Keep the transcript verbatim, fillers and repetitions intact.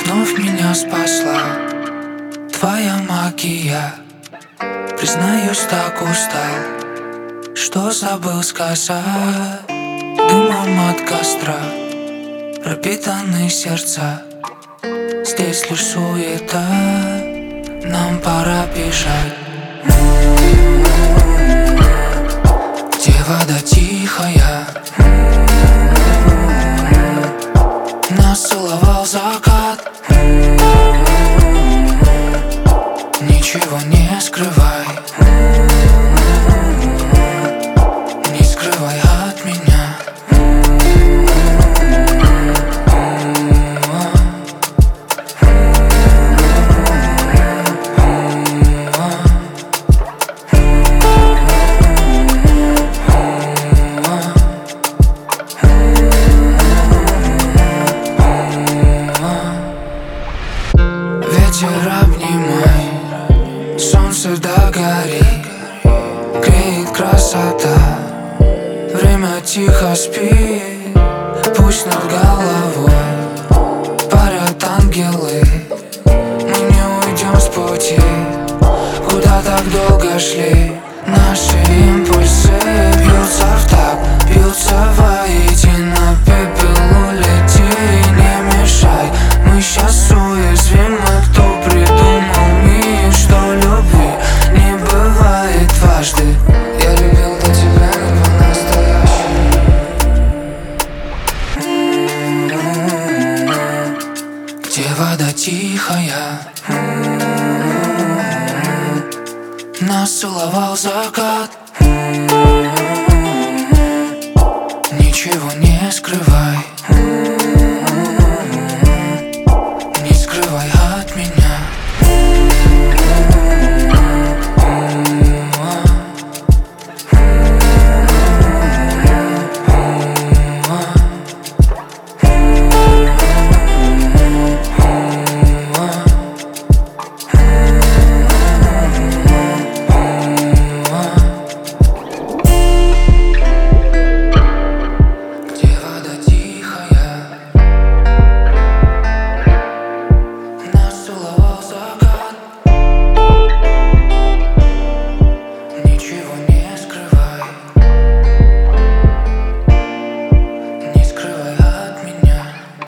вновь меня спасла твоя магия. Признаюсь, так устал, что забыл сказать. Дымом от костра пропитаны сердца. Здесь лишь суета, нам пора бежать. Где вода тихая, нас целовал закат. Ничего не скрывай, не скрывай от меня. Ветер обнимай, солнце догори, греет красота. Время тихо спит, пусть над головой парят ангелы. Мы не уйдем с пути, куда так долго шли. Наши импульсы бьются в такт, бьются воедино. Пепел улети, не мешай, мы сейчас уязвимы. Кто придумал мир, что любви не бывает дважды. Я любил до тебя не по-настоящему. Где вода тихая, нас целовал закат. Ничего не скрывай.